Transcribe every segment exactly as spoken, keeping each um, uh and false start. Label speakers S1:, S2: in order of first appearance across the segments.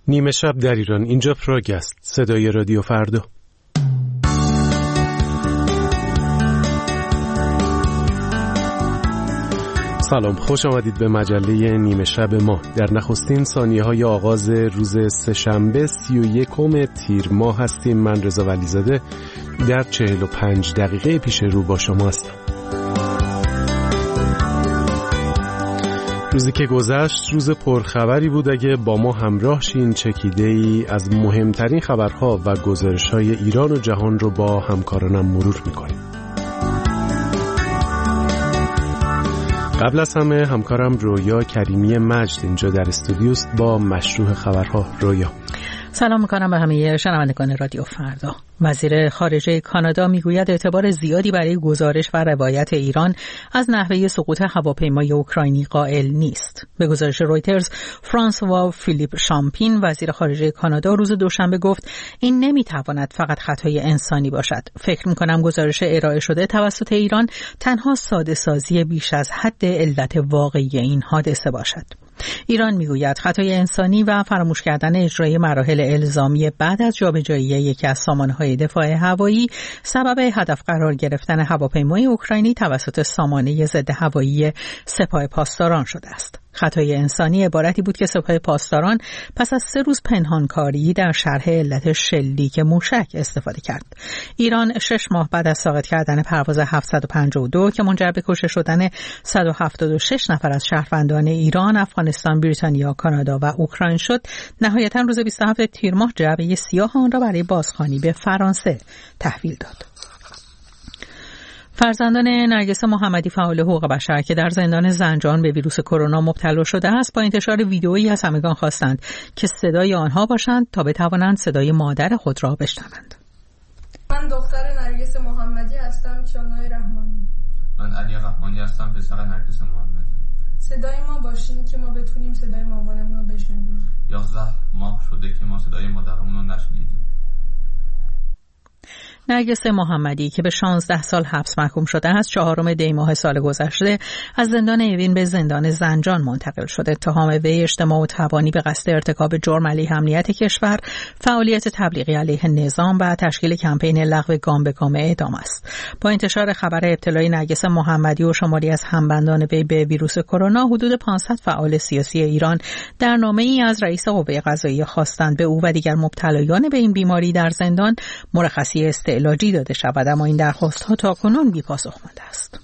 S1: نیمه شب در ایران. اینجا پراگ است، صدای رادیو فردا. سلام، خوش آمدید به مجله نیمه شب ما. در نخستین ثانیه های آغاز روز سه‌شنبه سی و یکم تیر ماه هستیم. من رضا ولیزاده در چهل و پنج دقیقه پیش رو با شما هستم. روزی که گذشت روز پرخبری بود. اگه با ما همراه شین چکیده ای از مهمترین خبرها و گزارش های ایران و جهان رو با همکارانم مرور میکنیم. قبل از همه همکارم رویا کریمی مجد اینجا در استودیوست با مشروع خبرها. رویا
S2: سلام میکنم به همه شنوندگان رادیو فردا. وزیر خارجه کانادا میگوید اعتبار زیادی برای گزارش و روایت ایران از نحوه سقوط هواپیمای اوکراینی قائل نیست. به گزارش رویترز، فرانسوا فیلیپ شامپین وزیر خارجه کانادا روز دوشنبه گفت این نمیتواند فقط خطای انسانی باشد. فکر میکنم گزارش ارائه شده توسط ایران تنها ساده سازی بیش از حد علت واقعی این حادثه باشد. ایران میگوید خطای انسانی و فراموش کردن اجرای مراحل الزامی بعد از جابجایی یکی از سامانه‌های دفاع هوایی سبب هدف قرار گرفتن هواپیمای اوکراینی توسط سامانه ضد هوایی سپاه پاسداران شده است. خطای انسانی عبارتی بود که سپاه پاسداران پس از سه روز پنهانکاری در شرح علت شلیک موشک استفاده کرد. ایران شش ماه بعد از ساقط کردن پرواز هفتصد و پنجاه و دو که منجر به کشته شدن صد و هفتاد و شش نفر از شهروندان ایران، افغانستان، بریتانیا، کانادا و اوکراین شد، نهایتاً روز بیست و هفتم تیر ماه جعبه سیاه آن را برای بازخوانی به فرانسه تحویل داد. فرزندان نرگس محمدی فعال حقوق بشر که در زندان زنجان به ویروس کرونا مبتلا شده است با انتشار ویدئویی از همگان خواستند که صدای آنها باشند تا بتوانند صدای مادر خود را بشنوند.
S3: من دختر نرگس محمدی هستم. چانای رحمانی.
S4: من علی رحمانی هستم، پسر نرگس محمدی.
S3: صدای ما باشین که ما بتونیم صدای مامانمون رو بشنویم.
S4: یازده ماه شده که ما صدای مادرمون رو نشنیدیم.
S2: نرگس محمدی که به شانزده سال حبس محکوم شده است، چهارم دی ماه سال گذشته از زندان اوین به زندان زنجان منتقل شده. اتهام وی اجتماع و تبانی به قصد ارتکاب جرم علیه امنیت کشور، فعالیت تبلیغی علیه نظام و تشکیل کمپین لغو گام به گام اعدام است. با انتشار خبر ابتلای نرگس محمدی و شماری از همبندان وی به ویروس کرونا، حدود پانصد فعال سیاسی ایران در نامه‌ای از رئیس قوه قضاییه خواستند به او و دیگر مبتلایان به این بیماری در زندان مرخصی استعلاجی داده شود، اما این درخواست‌ها تاکنون بی‌پاسخ مانده است.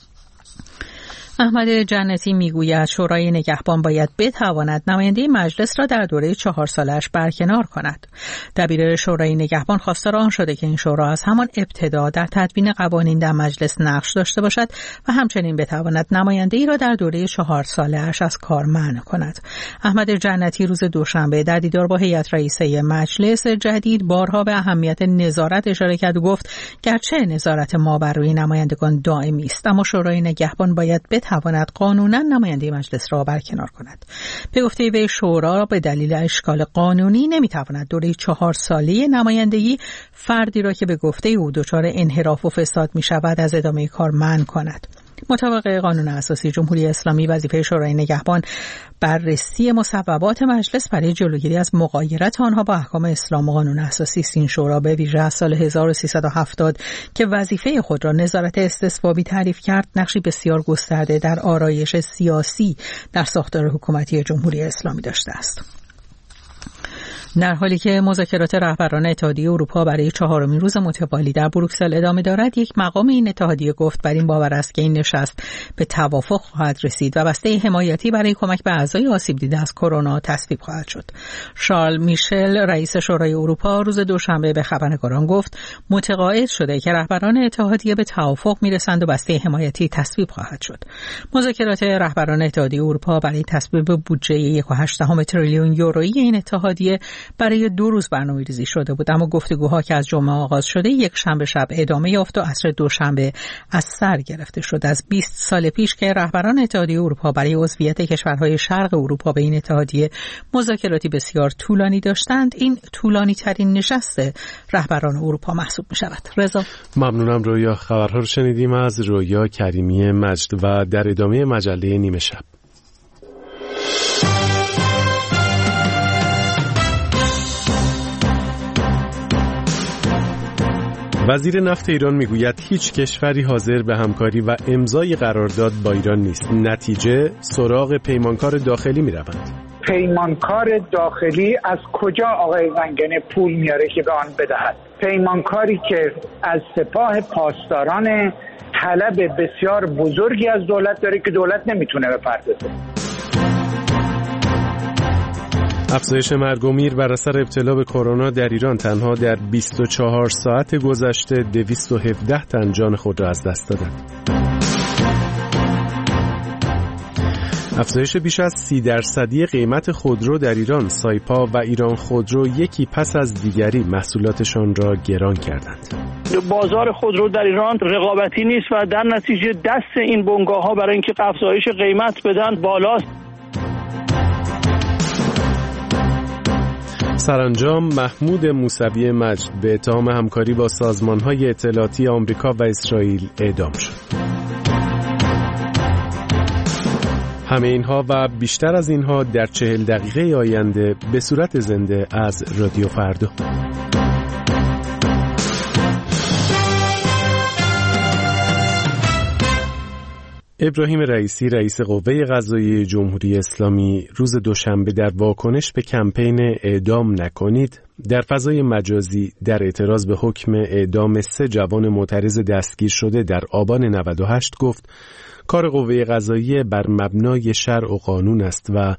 S2: احمد جنتی میگوید شورای نگهبان باید بتواند نماینده مجلس را در دوره چهار سالش برکنار کند. دبیر شورای نگهبان خواستار آن شده که این شورا از همان ابتدا در تدوین قوانین در مجلس نقش داشته باشد و همچنین بتواند نماینده ای را در دوره چهار سالش از کار منع کند. احمد جنتی روز دوشنبه در دیدار با هیئت رئیسه مجلس جدید بارها به اهمیت نظارت اشاره کرد و گفت گرچه نظارت ما بر روی نمایندگان دائمی است، اما شورای نگهبان باید تواند قانونا نماینده مجلس را برکنار کند. به گفته وی شورا به دلیل اشکال قانونی نمیتواند دوره چهار ساله نمایندگی فردی را که به گفته او دچار انحراف و فساد می شود از ادامه کار منع کند. مطابق قانون اساسی جمهوری اسلامی وظیفه شورای نگهبان بررسی مصوبات مجلس برای جلوگیری از مغایرت آنها با احکام اسلام و قانون اساسی است. این شورا به ویژه از سال هزار و سیصد و هفتاد که وظیفه خود را نظارت استصوابی تعریف کرد، نقشی بسیار گسترده در آرایش سیاسی در ساختار حکومتی جمهوری اسلامی داشته است. در حالی که مذاکرات رهبران اتحادیه اروپا برای چهارمین روز متوالی در بروکسل ادامه دارد، یک مقام این اتحادیه گفت بر این باور است که این نشست به توافق خواهد رسید و بسته حمایتی برای کمک به اعضای آسیب دیده از کرونا تصویب خواهد شد. شارل میشل رئیس شورای اروپا روز دوشنبه به خبرنگاران گفت متقاعد شده که رهبران اتحادیه به توافق میرسند و بسته حمایتی تصویب خواهد شد. مذاکرات رهبران اتحادیه اروپا برای تصویب بودجه یک و هشت دهم تریلیون یورویی این اتحادیه برای دو روز برنامه‌ریزی شده بود، اما گفتگوها که از جمعه آغاز شده یک شنبه شب ادامه یافت و عصر دوشنبه از سر گرفته شد. از بیست سال پیش که رهبران اتحادیه اروپا برای عضویت کشورهای شرق اروپا به این اتحادیه مذاکراتی بسیار طولانی داشتند، این طولانی ترین نشست رهبران اروپا محسوب می شود. رضا
S1: ممنونم رویا. خبرها رو شنیدیم از رویا کریمی مجد و در ادامه مجله نیمه شب. وزیر نفت ایران میگوید هیچ کشوری حاضر به همکاری و امضای قرارداد با ایران نیست. نتیجه سراغ پیمانکار داخلی میروند.
S5: پیمانکار داخلی از کجا آقای زنگنه پول میاره که به آن بدهد؟ پیمانکاری که از سپاه پاسداران طلب بسیار بزرگی از دولت داره که دولت نمیتونه بپردازه.
S1: افزایش مرگ و میر بر اثر ابتلا به کرونا در ایران تنها در بیست و چهار ساعت گذشته دویست و هفده تن جان خود را از دست دادند. افزایش بیش از سی درصدی قیمت خودرو در ایران، سایپا و ایران خودرو یکی پس از دیگری محصولاتشان را گران کردند.
S6: بازار خودرو در ایران رقابتی نیست و در نتیجه دست این بنگاه‌ها برای اینکه افزایش قیمت بدن بالاست.
S1: سرانجام محمود موسوی مجد به اتهام همکاری با سازمان‌های اطلاعاتی آمریکا و اسرائیل اعدام شد. همه اینها و بیشتر از اینها در چهل دقیقه آینده به صورت زنده از رادیو فردا. ابراهیم رئیسی رئیس قوه قضاییه جمهوری اسلامی روز دوشنبه در واکنش به کمپین اعدام نکنید در فضای مجازی در اعتراض به حکم اعدام سه جوان معترض دستگیر شده در آبان نود و هشت گفت کار قوه قضاییه بر مبنای شرع و قانون است و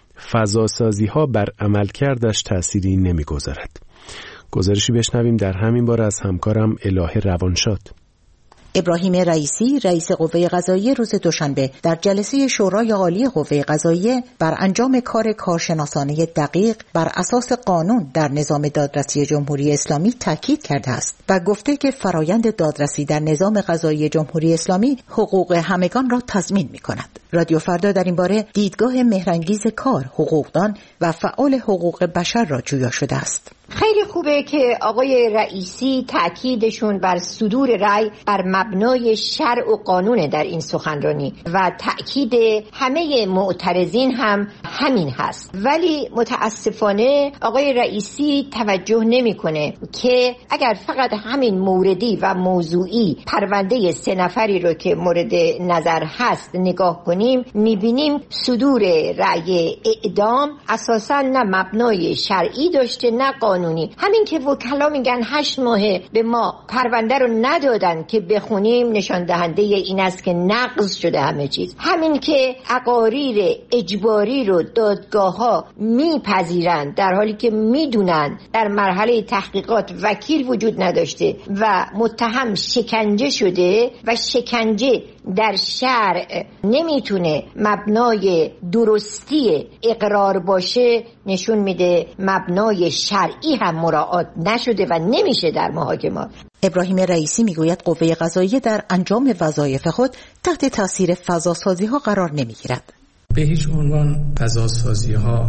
S1: فضاسازی ها بر عملکردش تأثیری نمی‌گذارد. گزارشی بشنویم در همین باره از همکارم الهه روانشاد.
S7: ابراهیم رئیسی رئیس قوه قضاییه روز دوشنبه در جلسه شورای عالی قوه قضاییه بر انجام کار کارشناسانه دقیق بر اساس قانون در نظام دادرسی جمهوری اسلامی تاکید کرده است و گفته که فرایند دادرسی در نظام قضایی جمهوری اسلامی حقوق همگان را تضمین می‌کند. رادیو فردا در این باره دیدگاه مهرانگیز کار، حقوقدان و فعال حقوق بشر را جویا شده است.
S8: خیلی خوبه که آقای رئیسی تأکیدشون بر صدور رأی بر مبنای شرع و قانون در این سخنرانی و تأکید همه معترضین هم همین هست. ولی متاسفانه آقای رئیسی توجه نمیکنه که اگر فقط همین موردی و موضوعی پرونده سه نفری رو که مورد نظر هست نگاه کنیم، میبینیم صدور رأی اعدام اساساً نه مبنای شرعی داشته نه قانونی. همین که وکلا میگن هشت ماهه به ما پرونده رو ندادن که بخونیم نشان دهنده این است که نقض شده همه چیز. همین که اقاریر اجباری رو دادگاه ها میپذیرند در حالی که میدونن در مرحله تحقیقات وکیل وجود نداشته و متهم شکنجه شده و شکنجه در شرع نمیتونه مبنای درستی اقرار باشه، نشون میده مبنای شرعی هم مراعات نشده و نمیشه در محاکمات.
S7: ابراهیم رئیسی میگوید قوه قضاییه در انجام وظایف خود تحت تاثیر فضاسازی ها قرار نمیگیرد.
S9: به هیچ عنوان فضاسازی ها،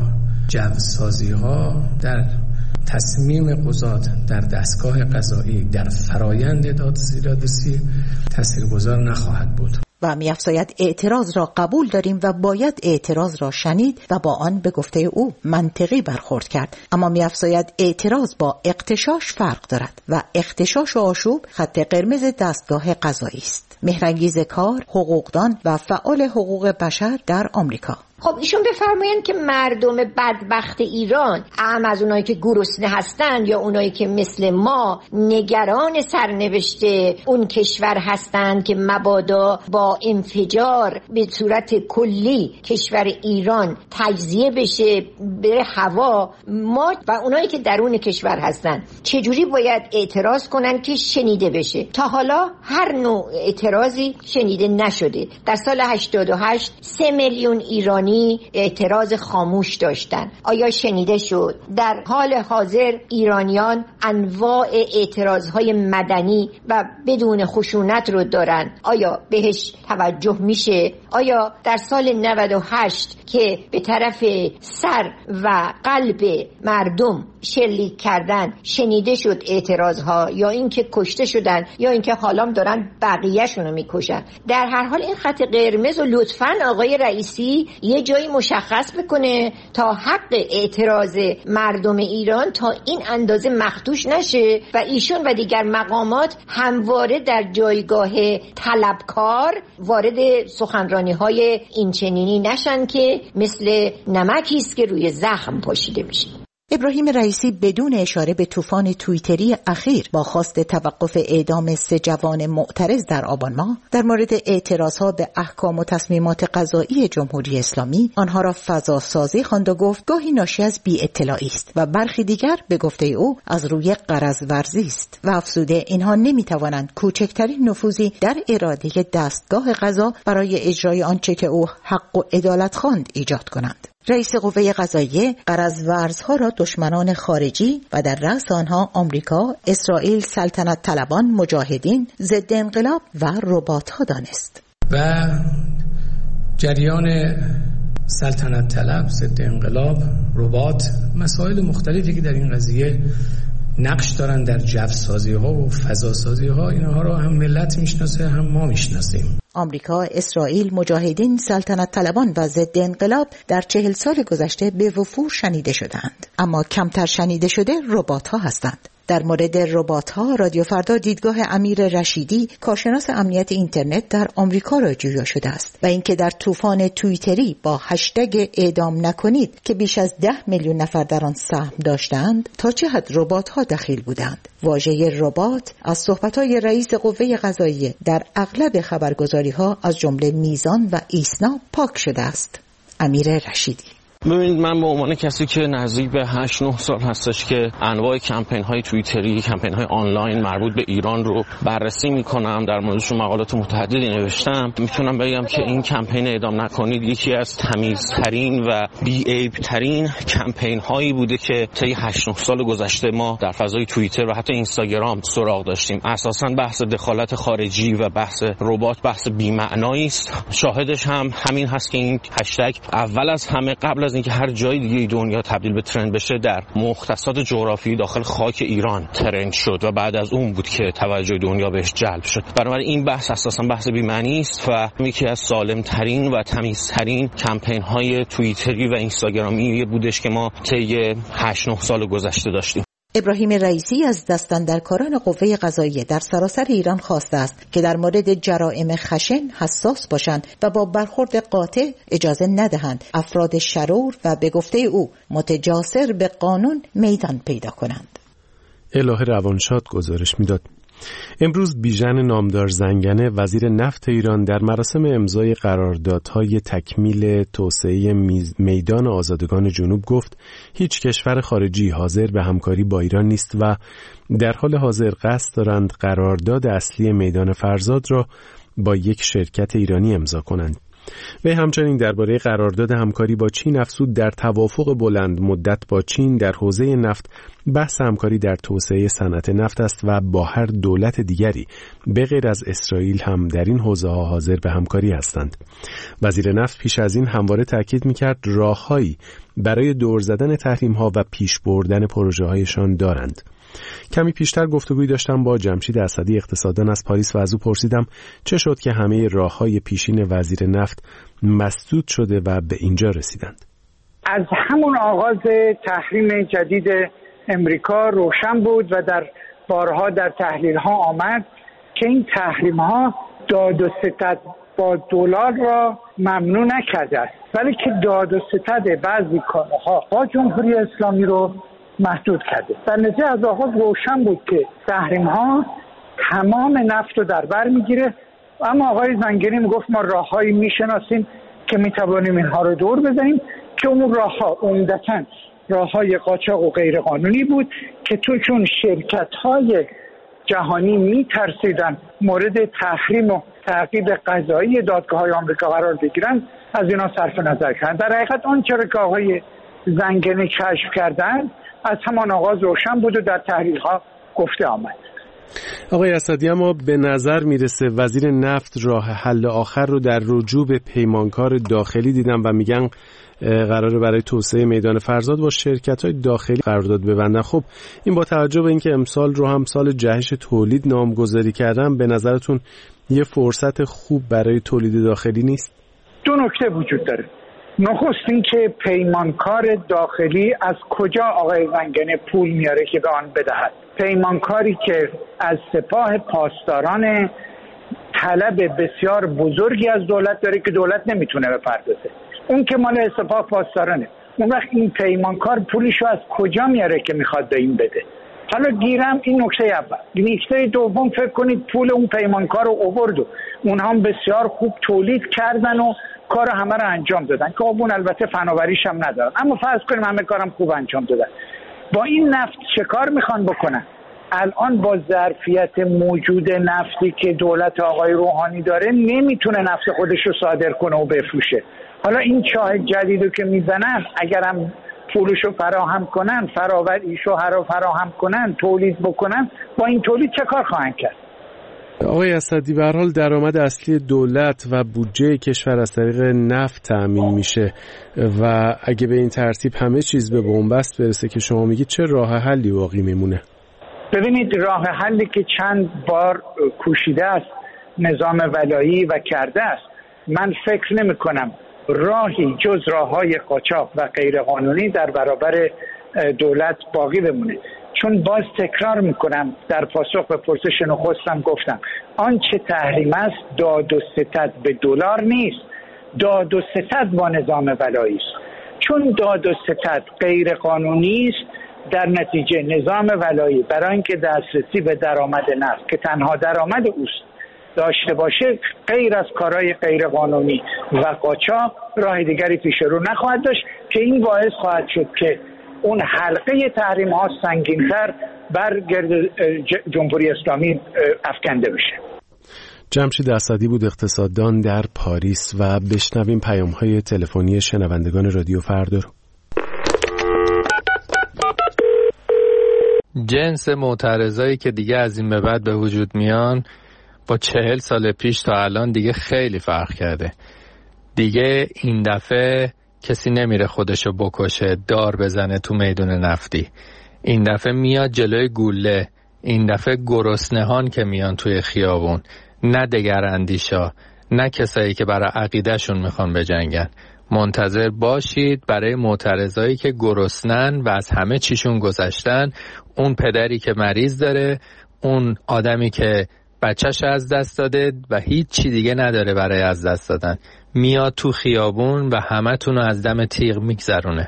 S9: جوسازی ها در تصمیم قضات در دستگاه قضایی در فرایند دادرسی تاثیرگذار نخواهد بود.
S7: و می‌افزاید اعتراض را قبول داریم و باید اعتراض را شنید و با آن به گفته او منطقی برخورد کرد، اما می‌افزاید اعتراض با اغتشاش فرق دارد و اغتشاش و آشوب خط قرمز دستگاه قضایی است. مهرانگیز کار، حقوقدان و فعال حقوق بشر در آمریکا.
S8: خب ایشون بفرمایند که مردم بدبخت ایران، اهم از اونایی که گرسنه هستن یا اونایی که مثل ما نگران سرنوشت اون کشور هستند که مبادا با انفجار به صورت کلی کشور ایران تجزیه بشه بره هوا، ما و اونایی که درون کشور هستن چجوری باید اعتراض کنن که شنیده بشه؟ تا حالا هر نوع اعتراضی شنیده نشده. در سال هشتاد و هشت سه میلیون ایرانی اعتراض خاموش داشتن. آیا شنیده شد؟ در حال حاضر ایرانیان انواع اعتراضهای مدنی و بدون خشونت رو دارن. آیا بهش توجه میشه؟ آیا در سال نود و هشت که به طرف سر و قلب مردم شلیک کردن شنیده شد اعتراضها، یا اینکه کشته شدن یا اینکه حالا دارن بقیه‌شون رو میکشن؟ در هر حال این خط قرمز و لطفاً آقای رئیسی یه جایی مشخص بکنه تا حق اعتراض مردم ایران تا این اندازه مخدوش نشه و ایشون و دیگر مقامات همواره در جایگاه طلبکار وارد سخنرانی‌های اینچنینی نشن که مثل نمکی است که روی زخم پاشیده میشه.
S7: ابراهیم رئیسی بدون اشاره به طوفان توییتری اخیر با خواست توقف اعدام سه جوان معترض در آبان ماه در مورد اعتراضها به احکام و تصمیمات قضایی جمهوری اسلامی آنها را فضا سازی خواند و گفت گاهی ناشی از بی اطلاعی است و برخی دیگر به گفته او از روی غرض ورزی است و افزوده اینها نمیتوانند کوچکترین نفوذی در اراده دستگاه قضا برای اجرای آنچه که او حق و عدالت خواند ایجاد کنند. رئیس قوه قضاییه غرض ورزها را دشمنان خارجی و در رأس آنها آمریکا، اسرائیل، سلطنت طلبان، مجاهدین، ضد انقلاب و ربات‌ها دانست.
S9: و جریان سلطنت طلب، ضد انقلاب، ربات، مسائل مختلفی که در این قضیه نقش دارن در جوسازی ها و فضاسازی ها، اینها را هم ملت میشناسه هم ما میشناسیم.
S7: آمریکا، اسرائیل، مجاهدین، سلطنت طلبان و ضد انقلاب در چهل سال گذشته به وفور شنیده شدند، اما کمتر شنیده شده ربات ها هستند. در مورد ربات ها رادیو فردا دیدگاه امیر رشیدی، کارشناس امنیت اینترنت در آمریکا را جویا شده است و اینکه در طوفان توییتری با هشتگ اعدام نکنید که بیش از ده میلیون نفر در آن سهم داشتند تا چه حد ربات ها دخیل بودند. واژه ربات از صحبت‌های رئیس قوه قضاییه در اغلب خبرگزاری ها از جمله میزان و ایسنا پاک شده است. امیر رشیدی:
S10: ببینید، من به عنوان کسی که نزدیک به هشت نه سال هستش که انواع کمپین های توییتری، کمپین های آنلاین مربوط به ایران رو بررسی میکنم، در موردشون مقالات متعددی نوشتم، میتونم بگم که این کمپین اعدام نکنید یکی از تمیزترین و بی عیب ترین کمپین هایی بوده که طی هشت نه سال گذشته ما در فضای توییتر و حتی اینستاگرام سراغ داشتیم. اساساً بحث دخالت خارجی و بحث ربات بحث بی‌معنایی است. شاهدش هم همین هست که این هشتگ اول از همه قبل از اینکه هر جای دیگه دنیا تبدیل به ترند بشه در مختصات جغرافیایی داخل خاک ایران ترند شد و بعد از اون بود که توجه دنیا بهش جلب شد. بنابراین این بحث اساساً بحث بی‌معنی است و یکی از سالم‌ترین و تمیزترین کمپین‌های توییتری و اینستاگرامی بودش که ما طی هشت نه سال گذشته داشتیم.
S7: ابراهیم رئیسی از دستاندرکاران قوه قضاییه در سراسر ایران خواسته است که در مورد جرائم خشن حساس باشند و با برخورد قاطع اجازه ندهند افراد شرور و به گفته او متجاسر به قانون میدان پیدا کنند.
S1: الهه روانشاد گزارش میداد. امروز بیژن نامدار زنگنه وزیر نفت ایران در مراسم امضای قراردادهای تکمیل توسعه میدان آزادگان جنوب گفت هیچ کشور خارجی حاضر به همکاری با ایران نیست و در حال حاضر قصد دارند قرارداد اصلی میدان فرزاد را با یک شرکت ایرانی امضا کنند. و همچنین درباره قرارداد همکاری با چین افزود در توافق بلند مدت با چین در حوزه نفت بحث همکاری در توسعه صنعت نفت است و با هر دولت دیگری به غیر از اسرائیل هم در این حوزه ها حاضر به همکاری هستند. وزیر نفت پیش از این همواره تاکید می‌کرد راههایی برای دور زدن تحریم‌ها و پیش بردن پروژه‌هایشان دارند. کمی پیشتر گفتگویی داشتم با جمشید اسدی اقتصاددان از پاریس و از او پرسیدم چه شد که همه راه‌های پیشین وزیر نفت مسدود شده و به اینجا رسیدند.
S5: از همون آغاز تحریم جدید امریکا روشن بود و در بارها در تحلیل‌ها آمد که این تحریم‌ها داد و ستد با دلار را ممنوع نکرده است، ولی که داد و ستد بعضی کالاها با جمهوری اسلامی رو محدود کرده. در نتیجه از آغاز روشن بود که تحریم‌ها تمام نفت رو در بر میگیره، اما آقای زنگنی میگفت ما راههایی میشناسیم که میتوانیم اینها رو دور بزنیم که اون راهها عمدتاً راههای قاچاق و غیر قانونی بود که تو چون شرکت‌های جهانی میترسیدن مورد تحریم و تعقیب قضایی دادگاه‌های آمریکا قرار بگیرن از اینا صرف نظر کردن. در حقیقت اون چرا که آقای زنگنی کشف کردن از همان آغاز روشن بود و در تحلیل‌ها گفته آمد.
S1: آقای اسدی، اما به نظر میرسه وزیر نفت راه حل آخر رو در رجوع به پیمانکار داخلی دیدن و میگن قراره برای توسعه میدان فرزاد با شرکت‌های داخلی قرارداد ببندن. خب این با توجه به اینکه امسال رو هم سال جهش تولید نامگذاری کردن، به نظرتون یه فرصت خوب برای تولید داخلی نیست؟
S5: دو نکته وجود داره. نخست این که پیمانکار داخلی از کجا آقای زنگنه پول میاره که به آن بدهد؟ پیمانکاری که از سپاه پاسداران طلب بسیار بزرگی از دولت داره که دولت نمیتونه بپردازه، اون که مال سپاه پاسدارانه. اون وقت این پیمانکار پولشو از کجا میاره که میخواد به این بده؟ حالا گیرم این نکته اول. نکته دوم، فکر کنید پول اون پیمانکار رو آورد و اونها هم بسیار خوب تولید کردن و کار همه رو انجام دادن که اون البته فناوریش هم ندارن، اما فرض کنیم همه کارم خوب انجام دادن. با این نفت چه کار میخوان بکنن؟ الان با ظرفیت موجود نفتی که دولت آقای روحانی داره نمیتونه نفت خودش رو صادر کنه و بفروشه. حالا این چاه جدیدو که میزنن اگرم پولشو فراهم کنن، فراوریشو هر فراهم کنن، تولید بکنن، با این تولید چه کار خواهند کرد؟
S1: آقای اسدی، به هر حال درآمد اصلی دولت و بودجه کشور از طریق نفت تأمین میشه و اگه به این ترتیب همه چیز به بنبست برسه که شما میگید، چه راه حلی باقی میمونه؟
S5: ببینید، راه حلی که چند بار کوشیده است نظام ولایی و کرده است، من فکر نمی کنم راهی جز راههای قاچاق و غیرقانونی در برابر دولت باقی بمونه. چون باز تکرار میکنم، در پاسخ به پرسش نخستم گفتم آنچه تحریم است داد و ستد به دلار نیست، داد و ستد با نظام ولایی است. چون داد و ستد غیر قانونی است، در نتیجه نظام ولایی برای اینکه دسترسی به درآمد نفت که تنها درآمد اوست داشته باشه، غیر از کارهای غیر قانونی و قاچاق راه دیگری پیش رو نخواهد داشت که این باعث خواهد شد که اون حلقه تحریم ها سنگین‌تر بر گرد جمهوری اسلامی افکنده بشه.
S1: جمشید اسدی بود، اقتصاددان در پاریس. و بشنویم پیام‌های تلفنی شنوندگان رادیو فردا رو.
S11: جنس معترضایی که دیگه از این به بعد به وجود میان با چهل سال پیش تا الان دیگه خیلی فرق کرده. دیگه این دفعه کسی نمیره خودشو بکشه، دار بزنه تو میدون نفتی. این دفعه میاد جلوی گوله. این دفعه گرسنهان که میان توی خیابون، نه دگر اندیشا، نه کسایی که برای عقیدهشون میخوان بجنگن. منتظر باشید برای معترضایی که گرسنن و از همه چیشون گذشتن. اون پدری که مریض داره، اون آدمی که بچهش از دست داده و هیچ چی دیگه نداره برای از دست دادن، میاد تو خیابون و همه تونو از دم تیغ میگذرونه.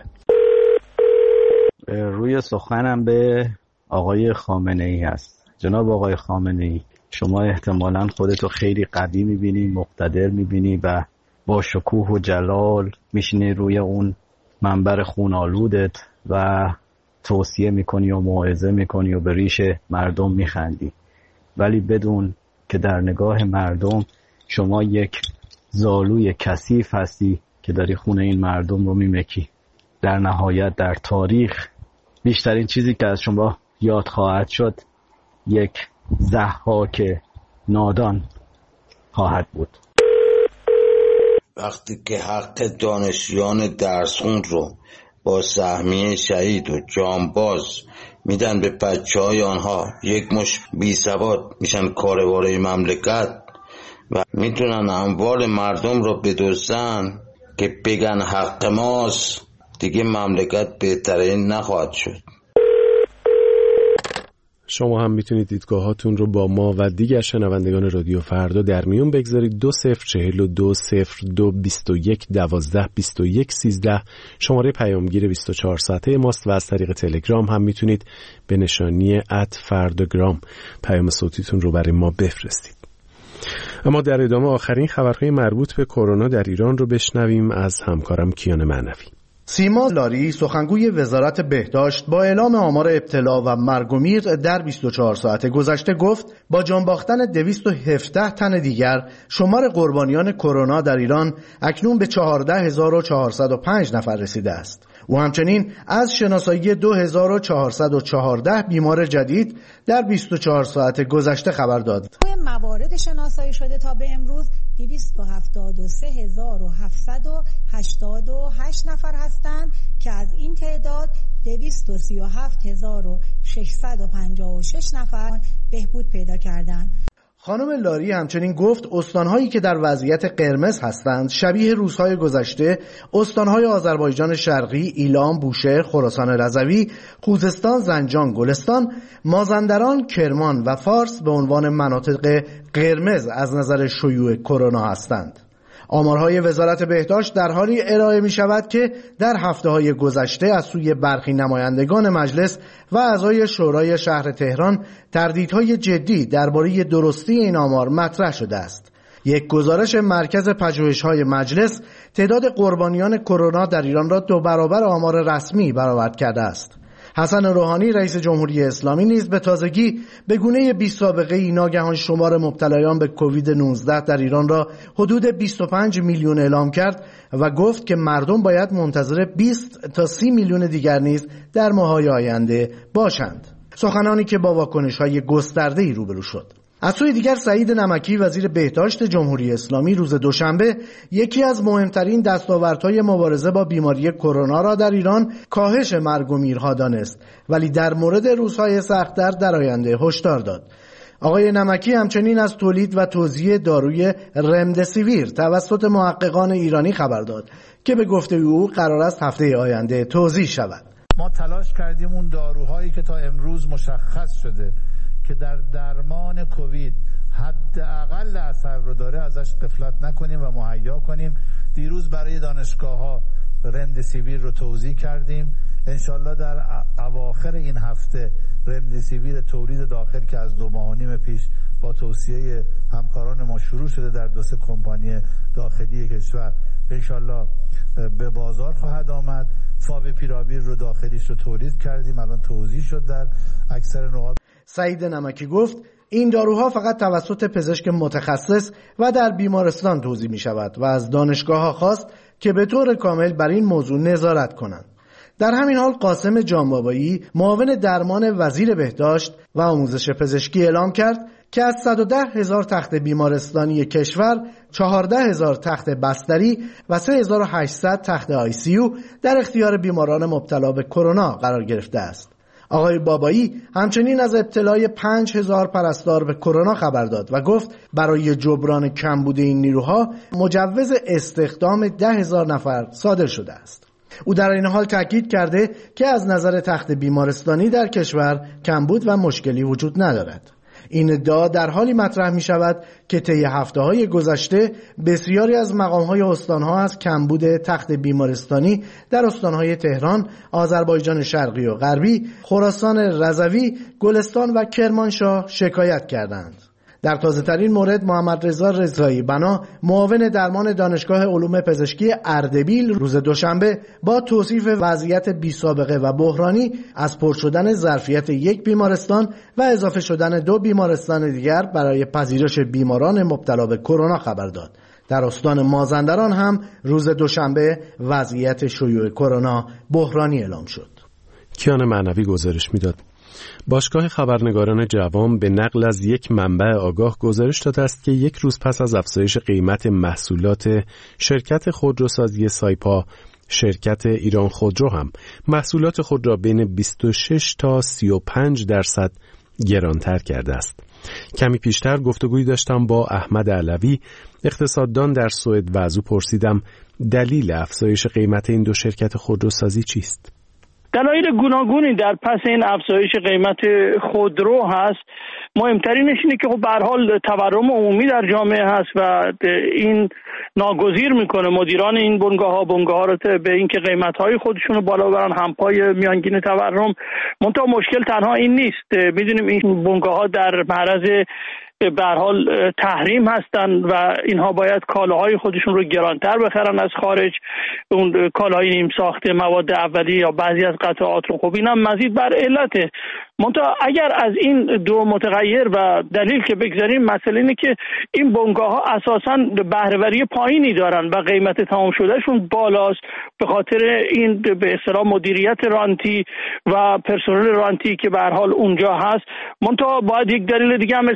S12: روی سخنم به آقای خامنه ای هست. جناب آقای خامنه ای، شما احتمالاً خودتو خیلی قوی میبینی، مقتدر میبینی و با شکوه و جلال میشینی روی اون منبر خونالودت و توصیه میکنی و موعظه میکنی و به ریش مردم میخندی، ولی بدون که در نگاه مردم شما یک زالوی کثیف هستی که داری خون این مردم رو میمکی. در نهایت در تاریخ بیشترین چیزی که از شما یاد خواهد شد یک ضحاک نادان خواهد بود.
S13: وقتی که حق دانشیان درسخون رو با سهمیه شهید و جانباز میدن به بچه های آنها، یک مش بی سواد میشن کارواره مملکت و میتونن اموال مردم رو بدزدن که بگن حق ماست، دیگه مملکت بهتره نخواهد شد.
S1: شما هم میتونید دیدگاهاتون رو با ما و دیگر شنوندگان رادیو فردا در میون بگذارید. دو صفر چهل و دو صفر دو بیست و یک دوازده بیست و یک سیزده شماره پیامگیر بیست و چهار ساعته ماست و از طریق تلگرام هم میتونید به نشانی ات فرداگرام پیام صوتیتون رو برای ما بفرستید. اما در ادامه آخرین خبرهای مربوط به کرونا در ایران رو بشنویم از همکارم کیان معنوی.
S14: سیما لاری سخنگوی وزارت بهداشت با اعلام آمار ابتلا و مرگ و میر در بیست و چهار ساعت گذشته گفت با جان باختن دویست و هفده تن دیگر شمار قربانیان کرونا در ایران اکنون به چهارده هزار و چهارصد و پنج نفر رسیده است. او همچنین از شناسایی دو هزار و چهارصد و چهارده بیمار جدید در بیست و چهار ساعت گذشته خبر داد.
S15: موارد شناسایی شده تا به امروز دویست و هفتاد و سه هزار و هفتصد و هشتاد و هشت نفر هستند که از این تعداد دویست و سی و هفت هزار و ششصد و پنجاه و شش نفر بهبود پیدا کردند.
S14: خانم لاری همچنین گفت استانهایی که در وضعیت قرمز هستند شبیه روزهای گذشته استانهای آذربایجان شرقی، ایلام، بوشهر، خراسان رضوی، خوزستان، زنجان، گلستان، مازندران، کرمان و فارس به عنوان مناطق قرمز از نظر شیوع کرونا هستند. آمارهای وزارت بهداشت در حالی ارائه می شود که در هفته‌های گذشته از سوی برخی نمایندگان مجلس و اعضای شورای شهر تهران تردیدهای جدی درباره درستی این آمار مطرح شده است. یک گزارش مرکز پژوهش‌های مجلس تعداد قربانیان کرونا در ایران را دو برابر آمار رسمی برآورد کرده است. حسن روحانی رئیس جمهوری اسلامی نیز به تازگی به گونه بی سابقه ای ناگهان شمار مبتلایان به کووید نوزده در ایران را حدود بیست و پنج میلیون اعلام کرد و گفت که مردم باید منتظر بیست تا سی میلیون دیگر نیز در ماه‌های آینده باشند. سخنانی که با واکنش‌های گسترده‌ای روبرو شد. از سوی دیگر سعید نمکی وزیر بهداشت جمهوری اسلامی روز دوشنبه یکی از مهمترین دستاوردهای مبارزه با بیماری کرونا را در ایران کاهش مرگ و میرها دانست، ولی در مورد روزهای سخت‌تر در آینده هشدار داد. آقای نمکی همچنین از تولید و توزیع داروی رمدسیویر توسط محققان ایرانی خبر داد که به گفته او قرار است هفته آینده توزیع شود.
S16: ما تلاش کردیم اون داروهایی که تا امروز مشخص شده که در درمان کووید حداقل اثر رو داره ازش غفلت نکنیم و مهیا کنیم. دیروز برای دانشگاه‌ها رمدسیویر رو توزیع کردیم. انشالله در اواخر این هفته رمدسیویر تولید داخل که از دو ماه و نیم پیش با توصیه همکاران ما شروع شده در دو سه کمپانی داخلی کشور انشالله به بازار خواهد آمد. فاویپیراویر رو داخلیش رو تولید کردیم، الان توزیع شد در اکثر نقاط.
S14: سعید نمکی گفت این داروها فقط توسط پزشک متخصص و در بیمارستان توزیع می شود و از دانشگاه‌ها خواست که به طور کامل بر این موضوع نظارت کنند. در همین حال قاسم جانبابایی معاون درمان وزیر بهداشت و آموزش پزشکی اعلام کرد که از صد و ده هزار تخت بیمارستانی کشور چهارده هزار تخت بستری و سه هزار و هشتصد تخت آی سی یو در اختیار بیماران مبتلا به کرونا قرار گرفته است. آقای بابایی همچنین از ابتلای پنج هزار پرستار به کرونا خبر داد و گفت برای جبران کمبود این نیروها مجوز استخدام ده هزار نفر صادر شده است. او در این حال تاکید کرده که از نظر تخت بیمارستانی در کشور کمبود و مشکلی وجود ندارد. این ادعا در حالی مطرح می شود که طی هفته‌های گذشته بسیاری از مقام‌های استان‌ها از کمبود تخت بیمارستانی در استان‌های تهران، آذربایجان شرقی و غربی، خراسان رضوی، گلستان و کرمانشاه شکایت کردند. در تازه‌ترین مورد محمد رضا رضایی بنا معاون درمان دانشگاه علوم پزشکی اردبیل روز دوشنبه با توصیف وضعیت بی‌سابقه و بحرانی از پر شدن ظرفیت یک بیمارستان و اضافه شدن دو بیمارستان دیگر برای پذیرش بیماران مبتلا به کرونا خبر داد. در استان مازندران هم روز دوشنبه وضعیت شیوع کرونا بحرانی اعلام شد.
S1: کیان معنوی گزارش میداد. باشگاه خبرنگاران جوان به نقل از یک منبع آگاه گزارش داده است که یک روز پس از افزایش قیمت محصولات شرکت خودروسازی سایپا، شرکت ایران خودرو هم محصولات خود را بین بیست و شش تا سی و پنج درصد گرانتر کرده است. کمی پیشتر گفتگویی داشتم با احمد علوی، اقتصاددان در سوئد و از او پرسیدم دلیل افزایش قیمت این دو شرکت خودروسازی چیست؟
S6: دلایل گوناگونی در پس این افزایش قیمت خودرو هست. مهمترینش اینه که خب به هر حال تورم عمومی در جامعه هست و این ناگزیر میکنه مدیران این بنگاه ها بنگاه ها رو به اینکه قیمت های خودشون رو بالا ببرن همپای میانگین تورم. منتها مشکل تنها این نیست. میدونیم این بنگاه ها در معرض به هر حال تحریم هستن و اینها باید کالاهای خودشون رو گرانتر بخرن از خارج، اون کالاهای نیم ساخته، مواد اولیه یا بعضی از قطعات رو. خب اینم مزید بر علته. منتها اگر از این دو متغیر و دلیل که بگذاریم، مسئله اینه که این بنگاه ها اساساً بهره‌وری پایینی دارن و قیمت تمام شدهشون بالاست به خاطر این به اصطلاح مدیریت رانتی و پرسنل رانتی که به هر حال اونجا هست. منتها باید یک دلیل دیگه هم اضافه کرد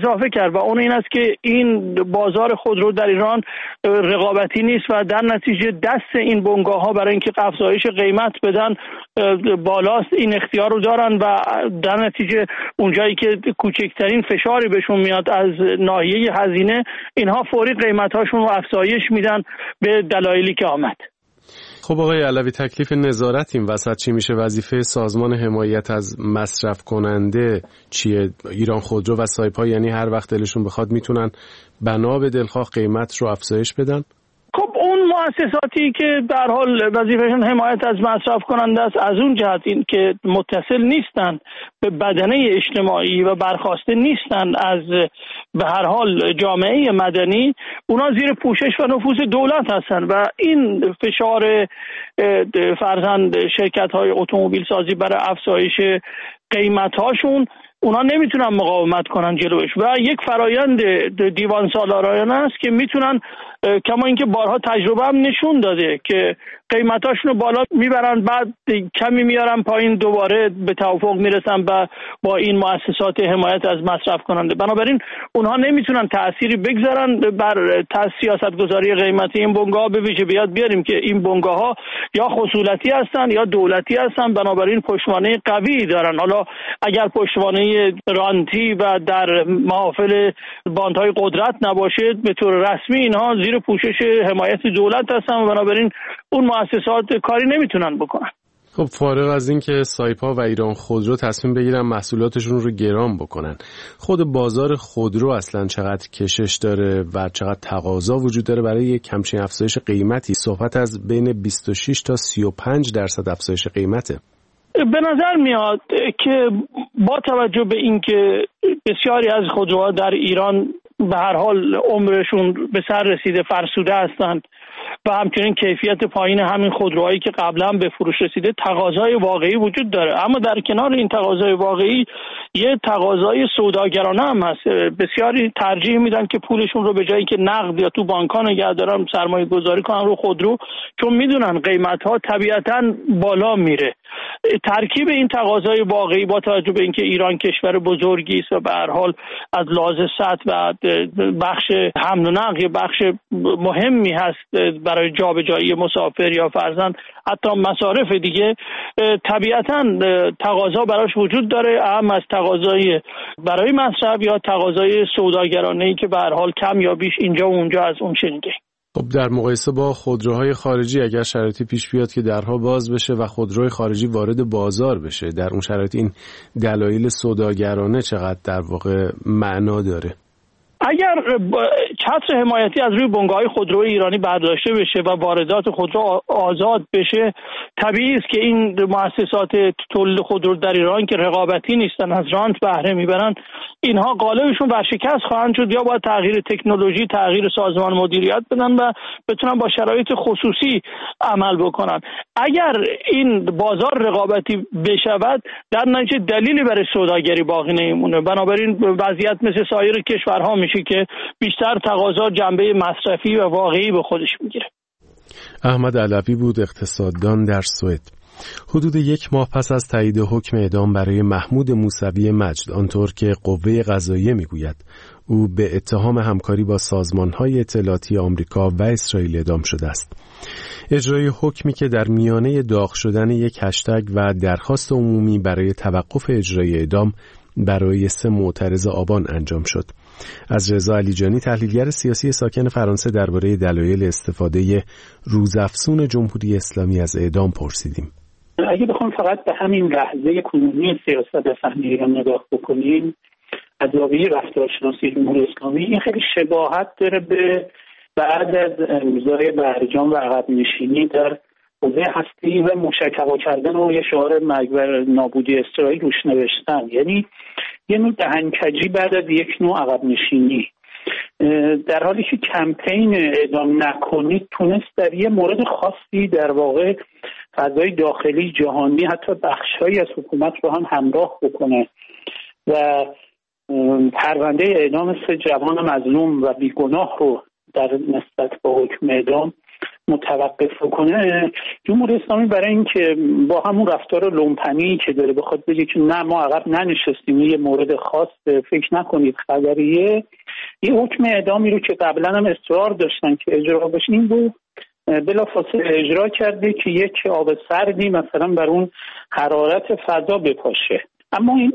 S6: و اون این است که این بازار خودرو در ایران رقابتی نیست و در نتیجه دست این بنگاه ها برای اینکه افزایش قیمت بدن بالاست، این اختیار رو دارن و در نتیجه اونجایی که کوچکترین فشاری بهشون میاد از ناحیه هزینه، اینها فوری قیمتاشون رو افزایش میدن به دلایلی که آمد.
S1: خب آقای علوی، تکلیف نظارت این وسط چی میشه؟ وظیفه سازمان حمایت از مصرف کننده چیه؟ ایران خودرو و سایپا یعنی هر وقت دلشون بخواد میتونن بنا به دلخواه قیمت رو افزایش بدن؟
S6: خب اون مؤسساتی که در حال وظیفهشون حمایت از مصرف کننده است، از اون جهت این که متصل نیستن به بدنه اجتماعی و برخواسته نیستن از به هر حال جامعه مدنی، اونا زیر پوشش و نفوذ دولت هستن و این فشار فرزند شرکت‌های اتومبیل سازی برای افزایش قیمت‌هاشون، اونا نمیتونن مقاومت کنن جلوش و یک فرایند دیوان سالارانه است که میتونن، کما اینکه بارها تجربه هم نشون داده که قیمتاشون رو بالا میبرن، بعد کمی میارن پایین، دوباره به توافق میرسن و با این مؤسسات حمایت از مصرف کننده. بنابراین اونها نمیتونن تأثیری بگذارن بر سیاست گذاری قیمتی این بنگاه. به ویژه بیاد بیاریم که این بنگاه ها یا خصولتی هستن یا دولتی هستن، بنابراین پشتوانه قوی دارن. حالا اگر پشتوانه رانتی و در محافل باندهای قدرت نباشه، به طور رسمی اینها زیر پوشش حمایت دولت هستن و بنابراین اون مؤسسات کاری نمیتونن بکنن.
S1: خب فارغ از این که سایپا و ایران خودرو تصمیم بگیرن محصولاتشون رو گران بکنن، خود بازار خودرو اصلا چقدر کشش داره و چقدر تقاضا وجود داره برای یک همچین افزایش قیمتی؟ صحبت از بین بیست و شش تا سی و پنج درصد افزایش قیمته.
S6: به نظر میاد که با توجه به اینکه بسیاری از خودروها در ایران به هر حال عمرشون به سر رسیده، فرسوده هستند و همچنین کیفیت پایین همین خودروهایی که قبلا به فروش رسیده، تقاضای واقعی وجود داره. اما در کنار این تقاضای واقعی یه تقاضای سوداگرانه هم هست. بسیاری ترجیح میدن که پولشون رو به جایی که نقد یا تو بانک‌ها نگه دارن، سرمایه گذاری کنن رو خودرو، چون میدونن قیمت‌ها طبیعتاً بالا میره. ترکیب این تقاضای واقعی با توجه به اینکه ایران کشور بزرگی است و به هر حال از لحاظ سطح و بخش حمل و نقل بخش مهمی هست برای جابجایی مسافر یا فرزند حتی مصارف دیگه، طبیعتاً تقاضا براش وجود داره، اهم از تقاضای برای مصرف یا تقاضای سوداگرانه‌ای که به هر حال کم یا بیش اینجا و اونجا از اون شنیده.
S1: خب در مقایسه با خودروهای خارجی، اگر شرایطی پیش بیاد که درها باز بشه و خودروی خارجی وارد بازار بشه، در اون شرایط این دلایل سوداگرانه چقدر در واقع معنا داره؟
S6: اگر چتر حمایتی از روی بنگاه‌های خودروی ایرانی برداشته بشه و واردات خودرو آزاد بشه، طبیعی است که این مؤسسات تولید خودرو در ایران که رقابتی نیستن، از رانت بهره میبرن، اینها غالبشون ورشکست خواهند شد یا باید تغییر تکنولوژی، تغییر سازمان مدیریت بدن و بتونن با شرایط خصوصی عمل بکنن. اگر این بازار رقابتی بشود، در نتیجه دلیلی برای سوداگری باقی نمیمونه. بنابراین وضعیت مثل سایر کشورها میشه که بیشتر تقاضا جنبه مصرفی و واقعی به خودش میگیره.
S1: احمد علوی بود، اقتصاددان در سوئد. حدود یک ماه پس از تایید حکم اعدام برای محمود موسوی مجد، آنطور که قوه قضاییه میگوید او به اتهام همکاری با سازمان‌های اطلاعاتی آمریکا و اسرائیل اعدام شده است. اجرای حکمی که در میانه داغ شدن یک هشتگ و درخواست عمومی برای توقف اجرای اعدام برای سه معترض آبان انجام شد. از رضا علیجانی، تحلیلگر سیاسی ساکن فرانسه، درباره دلایل استفاده روزافزون جمهوری اسلامی از اعدام پرسیدیم.
S17: اگه بخوام فقط به همین لحظه کنونی سیاست فهمی ایران نگاه بکنیم، از زاویه رفتارشناسی جمهوری اسلامی، این خیلی شباهت داره به بعد از امضای برجام و عقب نشینی در حوزه هستی و موشک هوا کردن و یه شعار مرگ و نابودی اسرائیل روش نوشتن. یعنی یه نوع دهنکجی بعد از یک نوع عقب نشینی، در حالی که کمپین اعدام نکنید تونست در یه مورد خاصی در واقع فضای داخلی جهانی حتی بخشهایی از حکومت رو هم همراه بکنه و پرونده اعدام سه جوان مظلوم و بیگناه رو در نسبت با حکم اعدام متوقف کنه. جمهوری اسلامی برای اینکه با همون رفتار لومپنی که داره بخواد بگه که نه ما عقب ننشستیم، یه مورد خاص فکر نکنید خبریه، این حکم اعدامی رو که قبلا هم اصرار داشتن که اجرا بشه، این رو بلافاصله اجرا کرده که یک آب سردی مثلا بر اون حرارت فضا بپاشه. اما این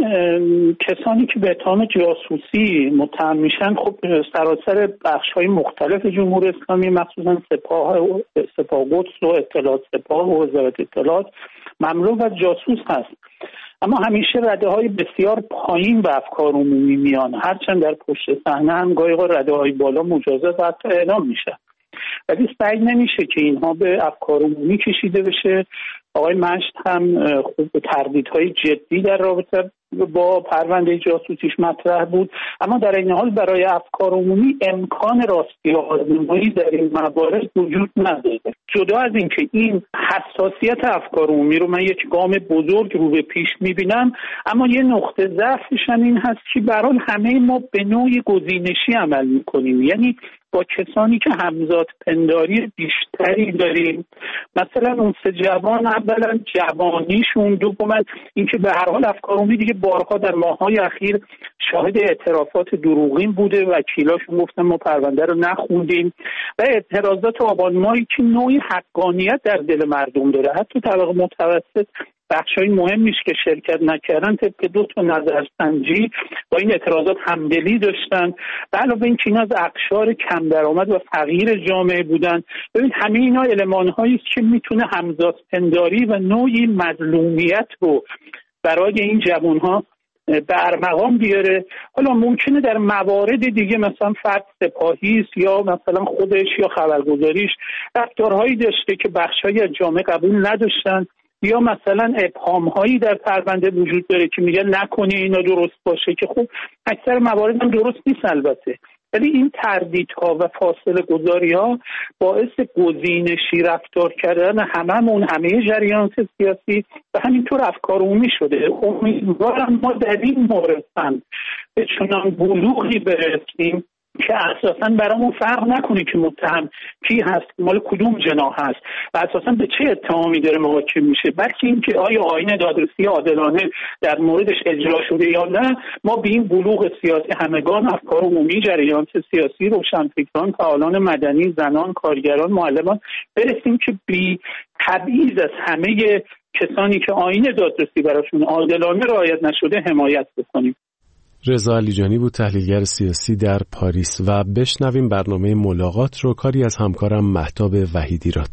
S17: کسانی که به اتهام جاسوسی متهم میشن خب سراسر بخش‌های مختلف جمهوری اسلامی، مخصوصا سپاه سپاه قدس و اطلاعات سپاه و وزارت اطلاعات مملو از جاسوس هست. اما همیشه رده‌های بسیار پایین به افکار عمومی میان، هرچند در پشت صحنه هم گاهی رده‌های بالا مجازات و حتی اعدام میشه. ولی سعی نمیشه که اینها به افکار عمومی کشیده بشه. آقای مشت هم خوب تردیدهای جدی در رابطه با پرونده جاسوسیش مطرح بود، اما در این حال برای افکار عمومی امکان راستی آزمایی در این موارد وجود نداره. جدا از اینکه این حساسیت افکار عمومی رو من یک گام بزرگ رو به پیش میبینم، اما یه نقطه ضعفش هم این هست که به هر حال همه ما به نوعی گزینشی عمل میکنیم، یعنی با کسانی که همزاد پنداری بیشتری داریم. مثلا اون سه جوان اولا جوانیشون، دوما اینکه به هر حال افکار عمومی دیگه بارها در ماه‌های اخیر شاهد اعترافات دروغین بوده، وکیلاشون گفتن ما پرونده رو نخوندیم و اعتراضات آبان ماهی که نوعی حقانیت در دل مردم داره. حتی طبقه متوسط بخشای مهمیش که شرکت نکردن طبق دو تا نظرسنجی با این اعتراضات همدلی داشتن. به علاوه اینکه اینا از اقشار کم درآمد و فقیر جامعه بودن. ببین همه اینا المان‌هایی است که میتونه همزادپنداری و نوعی مظلومیت رو برای این جوان‌ها به ارمغان بیاره. حالا ممکنه در موارد دیگه مثلا فرد سپاهی است یا مثلا خودش یا خبرگزاریش رفتارهایی داشته که بخشایی از جامعه قبول نداشتن، یا مثلا ابهام‌هایی در پرونده وجود داره که میگن نکنی اینا درست باشه، که خب اکثر موارد هم درست نیست البته. ولی این تردیدها و فاصله گذاری‌ها باعث گزینشی رفتار کردن هممون، همه جریانات سیاسی و همینطور افکار عمومی شده. امیدوارم ما در این مورد هم به چنان بلوغی برسیم که اساساً برامون فرق نکنه که متهم کی هست، مال کدوم جناح هست و اساساً به چه اتهامی داره محاکمه میشه، بلکه اینکه آیا آیین دادرسی عادلانه در موردش اجرا شده یا نه. ما به این بلوغ سیاسی همگان، افکار عمومی، جریانات سیاسی، روشنفکران، فعالان مدنی، زنان، کارگران، معلمان برسیم که بی تبعیض از همه کسانی که آیین دادرسی براشون عادلانه رعایت نشده حمایت بکنیم.
S1: رضا علیجانی بود، تحلیلگر سیاسی در پاریس. و بشنویم برنامه ملاقات رو، کاری از همکارم مهتاب وحیدیراد.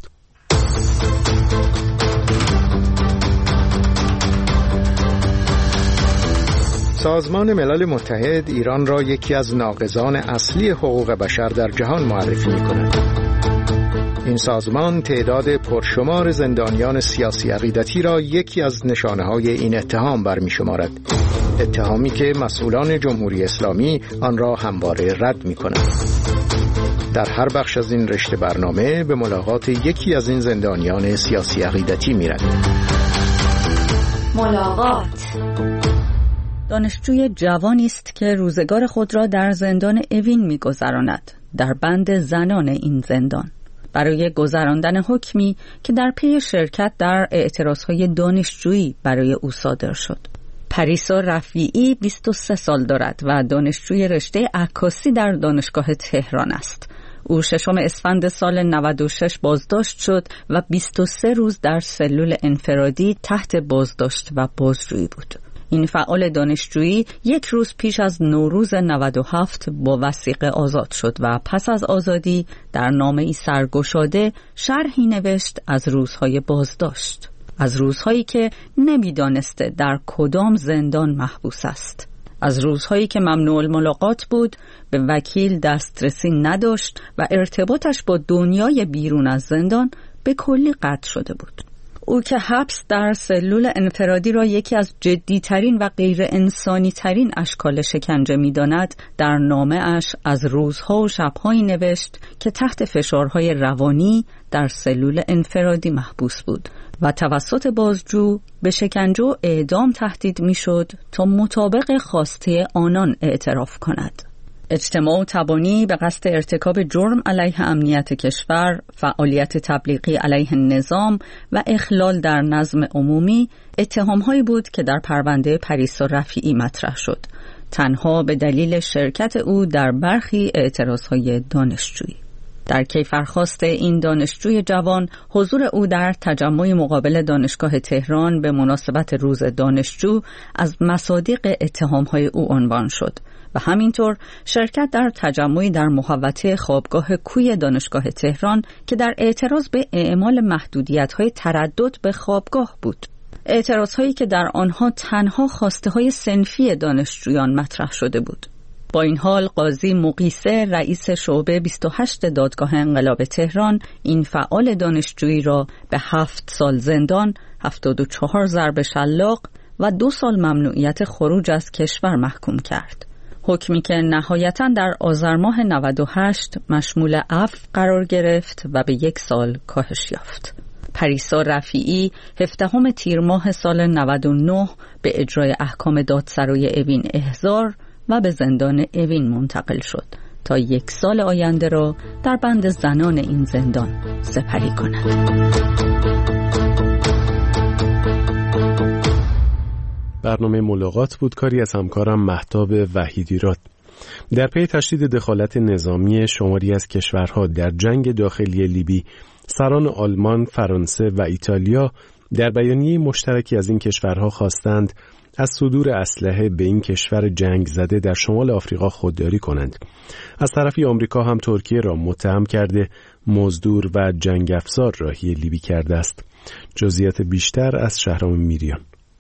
S18: سازمان ملل متحد ایران را یکی از ناقضان اصلی حقوق بشر در جهان معرفی می‌کند. این سازمان تعداد پرشمار زندانیان سیاسی عقیدتی را یکی از نشانه‌های این اتهام برمی‌شمارد. اتهامی که مسئولان جمهوری اسلامی آن را همواره رد می‌کنند. در هر بخش از این رشته برنامه به ملاقات یکی از این زندانیان سیاسی عقیدتی می‌رویم.
S19: ملاقات.
S2: دانشجوی جوانی است که روزگار خود را در زندان اوین می‌گذراند، در بند زنان این زندان، برای گذراندن حکمی که در پی شرکت در اعتراضهای دانشجویی برای او صادر شد. پریسا رفیعی بیست و سه سال دارد و دانشجوی رشته عکاسی در دانشگاه تهران است. او ششم اسفند سال نود و شش بازداشت شد و بیست و سه روز در سلول انفرادی تحت بازداشت و بازجویی بود. این فعال دانشجویی یک روز پیش از نوروز نود و هفت با وثیقه آزاد شد و پس از آزادی در نامه‌ای سرگشاده شرحی نوشت از روزهای بازداشت، از روزهایی که نمی‌دانسته در کدام زندان محبوس است، از روزهایی که ممنوع الملاقات بود، به وکیل دسترسی نداشت و ارتباطش با دنیای بیرون از زندان به کلی قطع شده بود. او که حبس در سلول انفرادی را یکی از جدیترین و غیر انسانی ترین اشکال شکنجه می داند، در نامه اش از روزها و شبهایی نوشت که تحت فشارهای روانی در سلول انفرادی محبوس بود و توسط بازجو به شکنجه و اعدام تهدید می شد تا مطابق خواسته آنان اعتراف کند. اجتماع و تبانی به قصد ارتکاب جرم علیه امنیت کشور، فعالیت تبلیغی علیه نظام و اخلال در نظم عمومی اتهام‌هایی بود که در پرونده پریسا رفیعی مطرح شد.
S19: تنها به دلیل شرکت او در برخی اعتراضهای دانشجویی. در کیفرخواست این دانشجوی جوان، حضور او در تجمع مقابل دانشگاه تهران به مناسبت روز دانشجو از مصادیق اتهامهای او عنوان شد و همینطور شرکت در تجمعی در محوطه خوابگاه کوی دانشگاه تهران که در اعتراض به اعمال محدودیت‌های تردد به خوابگاه بود. اعتراضهایی که در آنها تنها خواسته‌های صنفی دانشجویان مطرح شده بود. با این حال قاضی مقیسه رئیس شعبه بیست و هشت دادگاه انقلاب تهران این فعال دانشجویی را به هفت سال زندان، هفتاد و چهار ضرب شلاق و دو سال ممنوعیت خروج از کشور محکوم کرد. حکمی که نهایتاً در آذر ماه نود و هشت مشمول عفو قرار گرفت و به یک سال کاهش یافت. پریسا رفیعی هفدهم تیر ماه سال نود و نه به اجرای احکام دادسرای اوین احضار و به زندان اوین منتقل شد تا یک سال آینده را در بند زنان این زندان سپری کند.
S1: برنامه ملاقات بود کاری از همکارم مهتاب وحیدیراد. در پی تشدید دخالت نظامی شماری از کشورها در جنگ داخلی لیبی، سران آلمان، فرانسه و ایتالیا در بیانیه مشترکی از این کشورها خواستند از صدور اسلحه به این کشور جنگ زده در شمال آفریقا خودداری کنند. از طرفی آمریکا هم ترکیه را متهم کرده مزدور و جنگ افزار راهی لیبی کرده است. جزئیات بیشتر از شهرام میریان.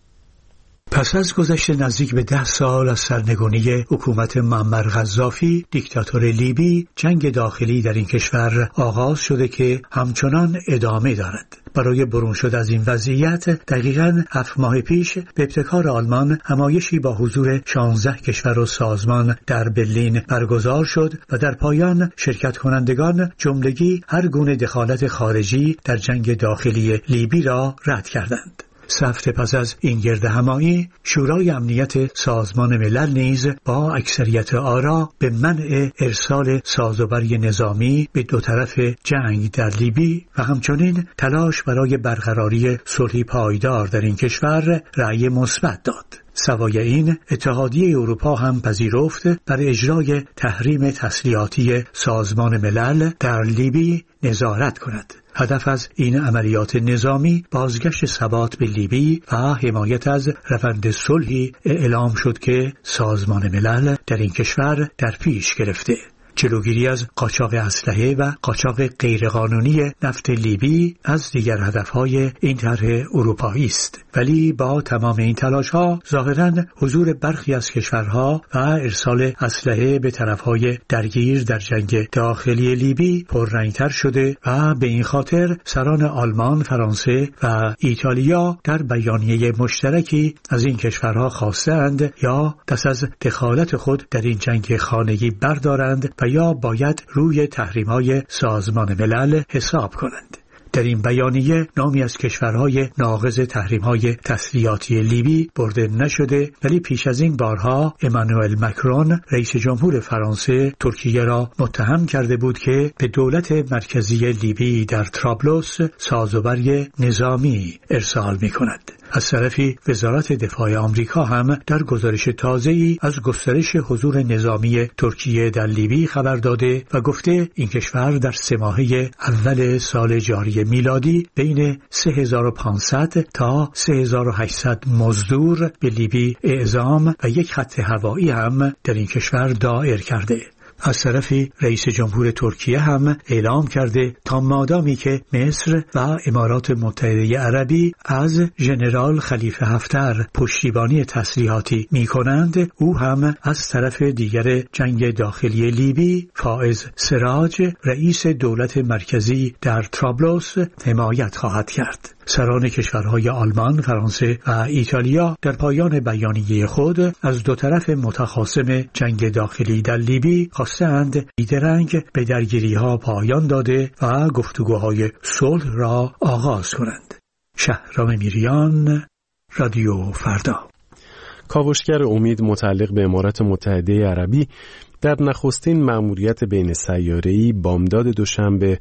S20: پس از گذشت نزدیک به ده سال از سرنگونی حکومت معمر قذافی دیکتاتور لیبی، جنگ داخلی در این کشور آغاز شده که همچنان ادامه دارد. برای برون شد از این وضعیت دقیقاً هفت ماه پیش به ابتکار آلمان همایشی با حضور شانزده کشور و سازمان در برلین برگزار شد و در پایان شرکت کنندگان جملگی هر گونه دخالت خارجی در جنگ داخلی لیبی را رد کردند. سه هفته پس از این گرد همایی، شورای امنیت سازمان ملل نیز با اکثریت آرا به منع ارسال سازوبری نظامی به دو طرف جنگ در لیبی و همچنین تلاش برای برقراری صلحی پایدار در این کشور رأی مثبت داد. سوای این، اتحادیه اروپا هم پذیرفت بر اجرای تحریم تسلیحاتی سازمان ملل در لیبی نظارت کند. هدف از این عملیات نظامی بازگشت ثبات به لیبی و حمایت از روند صلحی اعلام شد که سازمان ملل در این کشور در پیش گرفته. جلوگیری از قاچاق اسلحه و قاچاق غیرقانونی نفت لیبی از دیگر هدفهای این طرح اروپایی است، ولی با تمام این تلاش‌ها ظاهراً حضور برخی از کشورها و ارسال اسلحه به طرفهای درگیر در جنگ داخلی لیبی پررنگ‌تر شده و به این خاطر سران آلمان، فرانسه و ایتالیا در بیانیه مشترکی از این کشورها خواستند یا دست از دخالت خود در این جنگ خانگی بردارند و یا باید روی تحریم‌های سازمان ملل حساب کنند. در این بیانیه نامی از کشورهای ناقض تحریم‌های تسلیحاتی لیبی برده نشده، ولی پیش از این بارها امانوئل مکرون رئیس جمهور فرانسه ترکیه را متهم کرده بود که به دولت مرکزی لیبی در طرابلس سازوبر نظامی ارسال می‌کند. از طرفی وزارت دفاع آمریکا هم در گزارش تازه‌ای از گسترش حضور نظامی ترکیه در لیبی خبر داده و گفته این کشور در سه ماهه اول سال جاری میلادی بین سه هزار و پانصد تا سه هزار و هشتصد مزدور به لیبی اعزام و یک خط هوایی هم در این کشور دایر کرده. از طرفی رئیس جمهور ترکیه هم اعلام کرده تا مادامی که مصر و امارات متحده عربی از ژنرال خلیفه حفتر پشتیبانی تسلیحاتی می کنند، او هم از طرف دیگر جنگ داخلی لیبی فائز سراج رئیس دولت مرکزی در طرابلس حمایت خواهد کرد. سران کشورهای آلمان، فرانسه و ایتالیا در پایان بیانیه خود از دو طرف متخاصم جنگ داخلی در لیبی خواستند بیدرنگ به درگیری‌ها پایان داده و گفتگوهای صلح را آغاز کنند. شهرام میریان، رادیو فردا.
S1: کاوشگر امید متعلق به امارات متحده عربی در نخستین مأموریت بین سیاره‌ای بامداد دوشنبه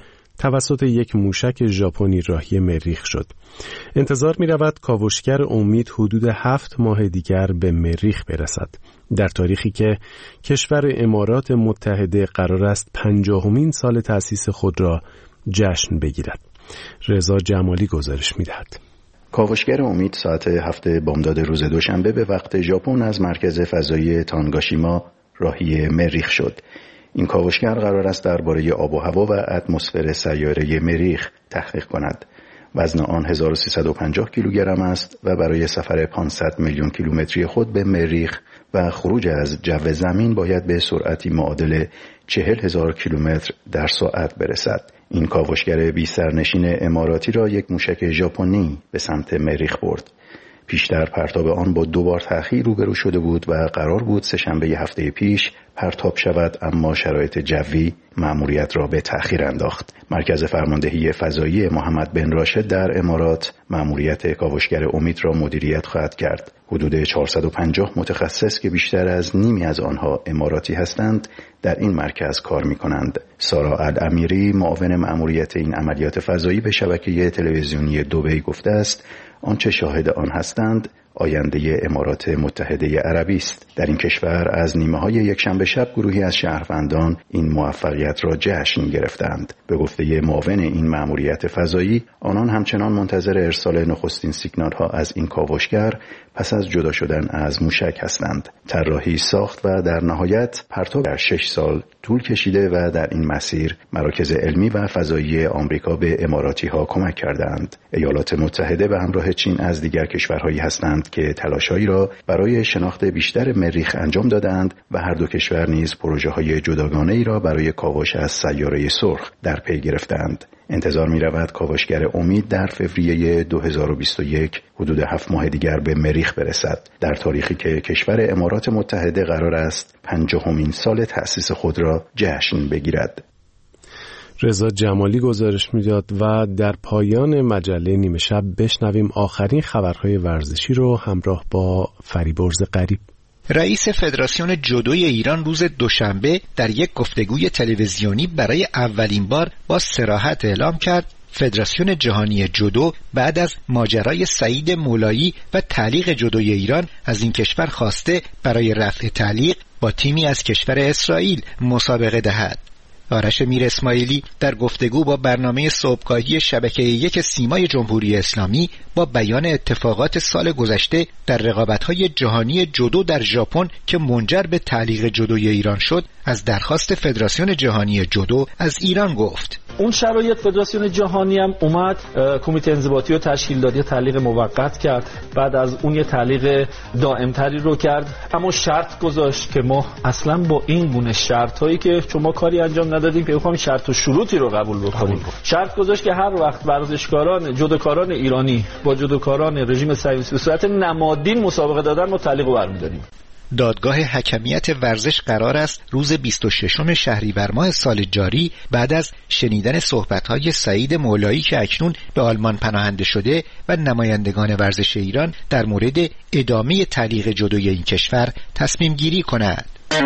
S1: توسط یک موشک ژاپنی راهی مریخ شد. انتظار می رود کاوشگر امید حدود هفت ماه دیگر به مریخ برسد، در تاریخی که کشور امارات متحده قرار است پنجاهمین سال تأسیس خود را جشن بگیرد. رضا جمالی گزارش می دهد.
S21: کاوشگر امید ساعت هفت بامداد روز دوشنبه به وقت ژاپن از مرکز فضایی تانگاشیما راهی مریخ شد. این کاوشگر قرار است درباره آب و هوا و اتمسفر سیاره مریخ تحقیق کند. وزن آن هزار و سیصد و پنجاه کیلوگرم است و برای سفر پانصد میلیون کیلومتری خود به مریخ و خروج از جو زمین باید به سرعتی معادل چهل هزار کیلومتر در ساعت برسد. این کاوشگر بی سرنشین اماراتی را یک موشک ژاپنی به سمت مریخ برد. پیشتر پرتاب آن با دو بار تأخیر روبرو شده بود و قرار بود سه‌شنبه هفته پیش پرتاب شود، اما شرایط جوی مأموریت را به تأخیر انداخت. مرکز فرماندهی فضایی محمد بن راشد در امارات مأموریت کاوشگر امید را مدیریت خواهد کرد. حدود چهارصد و پنجاه متخصص که بیشتر از نیمی از آنها اماراتی هستند در این مرکز کار می‌کنند. سارا الامیری معاون مأموریت این عملیات فضایی به شبکه تلویزیونی دبی گفته است آنچه شاهد آن هستند آینده امارات متحده عربی است. در این کشور از نیمه های یکشنبه شب گروهی از شهروندان این موفقیت را جشن گرفتند. به گفته معاون این مأموریت فضایی، آنان همچنان منتظر ارسال نخستین سیگنال ها از این کاوشگر پس از جدا شدن از موشک هستند. طراحی، ساخت و در نهایت پرتاب در شش سال طول کشیده و در این مسیر مراکز علمی و فضایی آمریکا به اماراتی ها کمک کردند. ایالات متحده به همراه چین از دیگر کشورهایی هستند که تلاش‌هایی را برای شناخت بیشتر مریخ انجام دادند و هر دو کشور نیز پروژه‌های جداگانه‌ای را برای کاوش از سیاره سرخ در پی گرفتند. انتظار می‌رود کاوشگر امید در فوریه دو هزار و بیست و یک حدود هفت ماه دیگر به مریخ برسد، در تاریخی که کشور امارات متحده قرار است پنجاهمین سال تأسیس خود را جشن بگیرد.
S1: رضا جمالی گزارش میداد و در پایان مجله نیمه شب بشنویم آخرین خبرهای ورزشی رو همراه با فریبرز غریب.
S22: رئیس فدراسیون جودوی ایران روز دوشنبه در یک گفتگوی تلویزیونی برای اولین بار با صراحت اعلام کرد فدراسیون جهانی جودو بعد از ماجرای سعید مولایی و تعلیق جودوی ایران از این کشور خواسته برای رفع تعلیق با تیمی از کشور اسرائیل مسابقه دهد. آرش میر اسماعیلی در گفتگو با برنامه صبحگاهی شبکه یک سیمای جمهوری اسلامی با بیان اتفاقات سال گذشته در رقابت‌های جهانی جودو در ژاپن که منجر به تعلیق جودوی ایران شد، از درخواست فدراسیون جهانی جودو از ایران گفت.
S23: اون شرایط فدراسیون جهانی هم اومد کمیته انضباطی رو تشکیل داد، یه تعلیق موقت کرد، بعد از اون یه تعلیق دائم‌تری رو کرد، اما شرط گذاشت که ما اصلا با این گونه شرط‌هایی که شما کاری انجام ندادیم که بخوام شرط و شروطی رو قبول بکنیم. شرط گذاشت که هر وقت ورزشکاران جودوکاران ایرانی با جودوکاران رژیم صهیونیستی به صورت نمادین مسابقه دادن ما تعلیق رو برمی‌داریم.
S22: دادگاه حکمیت ورزش قرار است روز بیست و ششم شهریور ماه سال جاری بعد از شنیدن صحبت‌های سعید مولایی که اکنون به آلمان پناهنده شده و نمایندگان ورزش ایران در مورد ادامه تعلیق جودوی این کشور تصمیم گیری کند.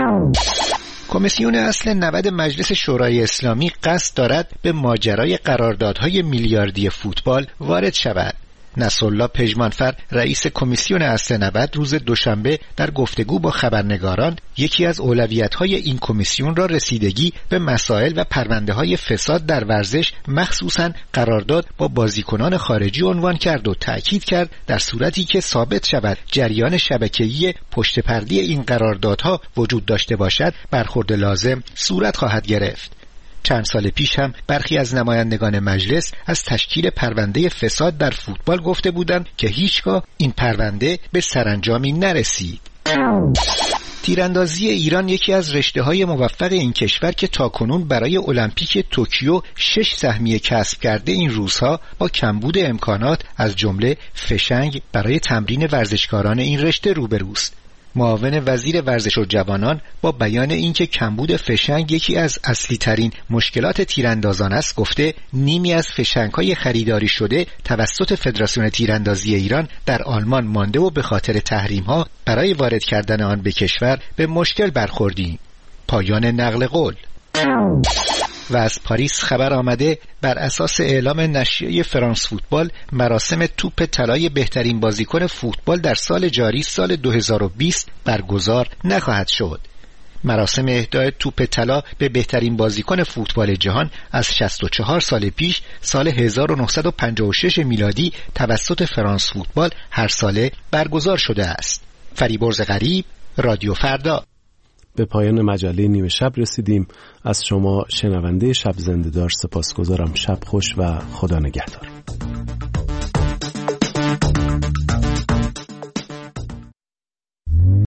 S22: کمیسیون اصل نود مجلس شورای اسلامی قصد دارد به ماجرای قراردادهای میلیاردی فوتبال وارد شود. نصرالله پژمانفر رئیس کمیسیون اصل نود روز دوشنبه در گفتگو با خبرنگاران یکی از اولویت‌های این کمیسیون را رسیدگی به مسائل و پرونده‌های فساد در ورزش مخصوصاً قرارداد با بازیکنان خارجی عنوان کرد و تأکید کرد در صورتی که ثابت شود جریان شبکه‌ای پشت پرده این قراردادها وجود داشته باشد برخورد لازم صورت خواهد گرفت. چند سال پیش هم برخی از نمایندگان مجلس از تشکیل پرونده فساد در فوتبال گفته بودند که هیچگاه این پرونده به سرانجامی نرسید. تیراندازی ایران یکی از رشته‌های موفق این کشور که تاکنون برای المپیک توکیو شش سهمیه کسب کرده این روزها با کمبود امکانات از جمله فشنگ برای تمرین ورزشکاران این رشته روبروست. معاون وزیر ورزش و جوانان با بیان اینکه کمبود فشنگ یکی از اصلی ترین مشکلات تیراندازان است گفته نیمی از فشنگ‌های خریداری شده توسط فدراسیون تیراندازی ایران در آلمان مانده و به خاطر تحریم‌ها برای وارد کردن آن به کشور به مشکل برخوردیم. پایان نقل قول. و از پاریس خبر آمده بر اساس اعلام نشریه فرانس فوتبال مراسم توپ طلای بهترین بازیکن فوتبال در سال جاری سال دو هزار و بیست برگزار نخواهد شد. مراسم اهدای توپ طلا به بهترین بازیکن فوتبال جهان از شصت و چهار سال پیش سال هزار و نهصد و پنجاه و شش میلادی توسط فرانس فوتبال هر ساله برگزار شده است. فریبرز غریب، رادیو فردا.
S1: به پایان مجله نیمه شب رسیدیم. از شما شنونده شب زنده دار سپاسگزارم. شب خوش و خدا نگهدار.